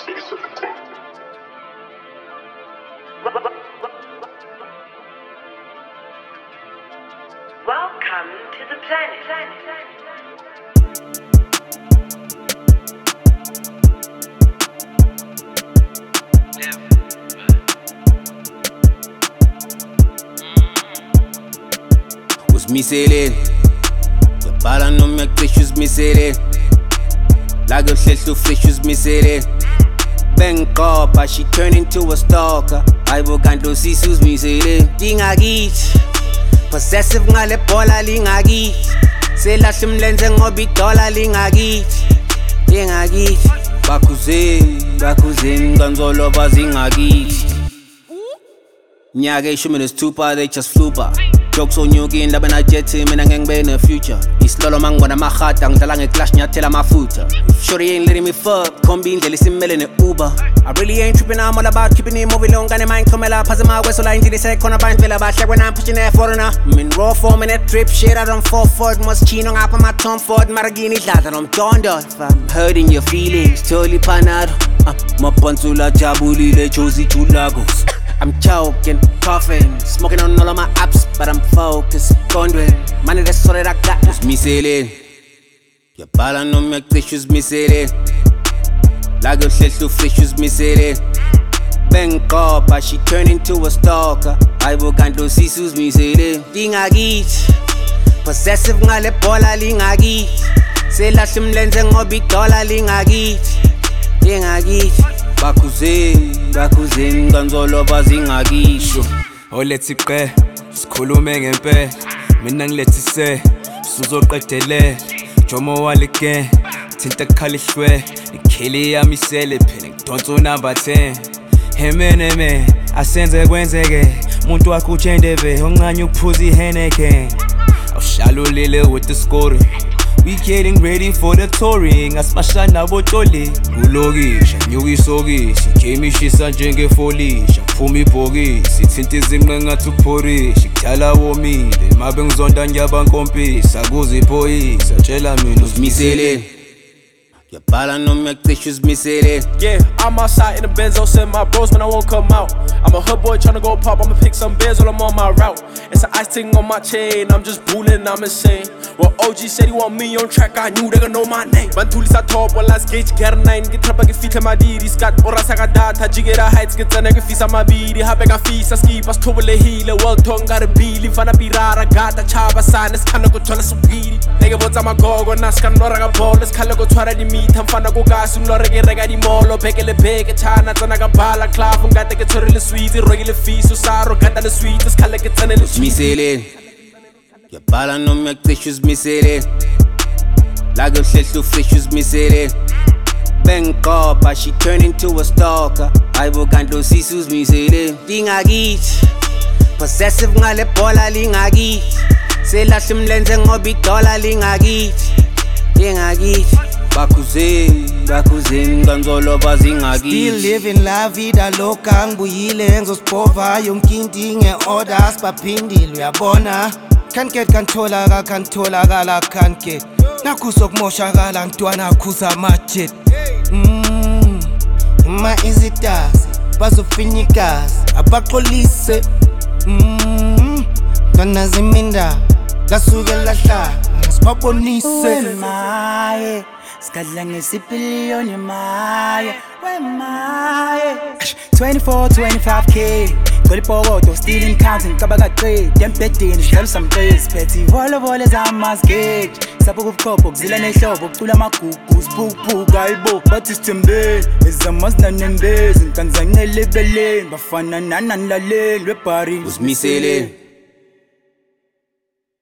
Welcome to the planet. Was misele yabhala noma yacisha uzimisele la kuhlehla ufresh uzimisele bengiqopha she turned into a stalker hayibo kanti usisi uzimisele dingakithi possessive ngale bhola lingakithi selahla umlenze ngoba idola lingakithi dingakithi bakhuzeni kanzolo bazingakithi nyaka ishumi nesithupha they just flew by. Jokes on you again, labena jethi mina ngengibe in the future. Isilolo mangibona amahata ngidlala ngeclash ngiyathela amafutha. If shorty ain't letting me fuck, kombi indlela isimele ne-Uber. I really ain't tripping, I'm all about keeping it moving long. Ngane mind khomela phansi amagweso la indlela isekhona abantu vele bahle when I'm pushing that foreigner. I'm in raw form in that trip shit, I don't fall for it. Moschino ngapha ma Tom Ford, maragini idlala nomdondo. If I'm hurting your feelings, totally panado. Mapansula jabulile Josie Chulagos. I'm choking, coughing, smoking on all of my apps, but I'm focused, conduit. Money that's all that I got. Uzimisele yabhala noma yacisha uzimisele la kuhlehla ufresh uzimisele bengiqopha she turned into a stalker hayibo kanti usisi uzimisele dingakithi possessive ngale bhola lingakithi selahla umlenze ngoba idola lingakithi dingakithi bakhuzeni kanzolo bazingakithi Olethi qe sikhulume ngempela mina ngilethise sizoqedele Jomo waleke thinta khalihlwe ikheli yamisele phela ngidonsa number 10 Hemene asenze kwenzeke umuntu wakho uchendeve onganye ukuphuza iheneke awushalulile with the scoring. We getting ready for the touring. Asmasha nabo toli kulokisha nyukisokisi khemishisa njengefolisha phuma ibhokisi thinta izinqe ngathi uphorisha kuthala womile mabe ngizonda ngiyabankompisa kuziphoyisa tshela mina uzimisele yabhala noma yacisha uzimisele. Yeah, I'm outside in the Benzo, send my bros when I won't come out. I'm a hood boy tryna go pop, I'ma pick some beers while I'm on my route. It's an ice thing on my chain, I'm just bulling, I'm insane. Well, OG said he want me on track, I knew they gon' know my name. Bantuli sa top, one last gauge, get a 9, get trappa, get fita madiri, skat, ora saka data, jigera heights, get zana, get fisa mabiri, habega fisa, ski, pas tobele hile, well tongue, got a bili, fana pirara, gata, chaba, sign, kana go tola subiri. Nigga, what's my gogo, naskan, noraga ball, kala go twara di meat, mfana go gas, unlorege rega di molo, pekele peke, chana, zana ga bala, clav, ngata get torrile sweet, rogile fiso, saro, gata le sweet, kala get zana le uzimisele yabhala noma yacisha uzimisele la kuhlehla ufresh uzimisele bengiqopha she turned into a stalker hayibo kanti usisi uzimisele dingakithi possessive ngale bhola lingakithi selahla umlenze ngoba idola lingakithi dingakithi bakhuzeni kanzolo bazingakithi. Still living la vida loca ngibuyile ngizosipova yonke inkinga nge-order sibaphindile uyabona can't get kantholakala can't get nakho sokumoshakala ntwana akhuza amajet ma izitasi bazofinya igazi abaxolise ntwana ziminda lasuke lahlala sibabonise maye skadla ngesipiliyoni maye we maye 24-25K Kolipogoto, stealing counting, kabagate Dem petting, shell some days Petty, vole zamazgate Sapo kopo, zila nehlobo Kutula makuku, spupu, galbo But it's tembe, ezamaz na nembez Nkanzane lebele Bafana nanan lale, lwepari uzimisele